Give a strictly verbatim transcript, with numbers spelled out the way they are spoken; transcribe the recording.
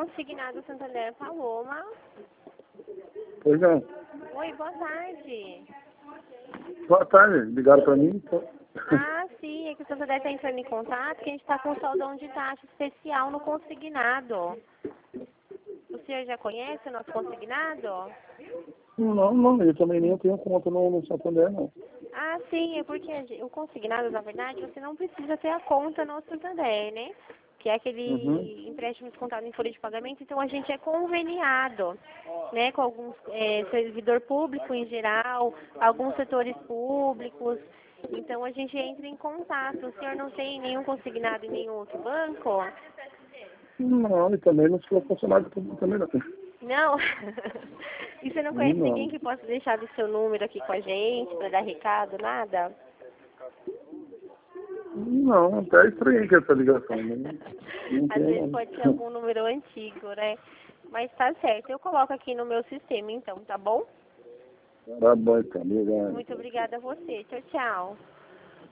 Consignado Santander Paloma. Pois não. Oi, boa tarde. Boa tarde, ligaram para mim. Então. Ah, sim, é que o Santander está entrando em contato, que a gente está com soldão de taxa especial no consignado. O senhor já conhece o nosso consignado? Não, não, eu também nem tenho conta no, no Santander, não. Ah, sim, é porque o consignado, na verdade, você não precisa ter a conta no Santander, né? Que é aquele Uhum. empréstimo descontado em folha de pagamento, então a gente é conveniado, né, com alguns é, servidor público em geral, alguns setores públicos, então a gente entra em contato. O senhor não tem nenhum consignado em nenhum outro banco? Não, e também não sou funcionário público também, não. Não? E você não conhece ninguém Não. que possa deixar o seu número aqui com a gente para dar recado, nada? Não, até estranhei que essa ligação, né? Não Às tem vezes nada. pode ser algum número antigo, né? Mas tá certo, eu coloco aqui no meu sistema então, tá bom? Tá bom, então, obrigado. Muito obrigada a você. Tchau, tchau.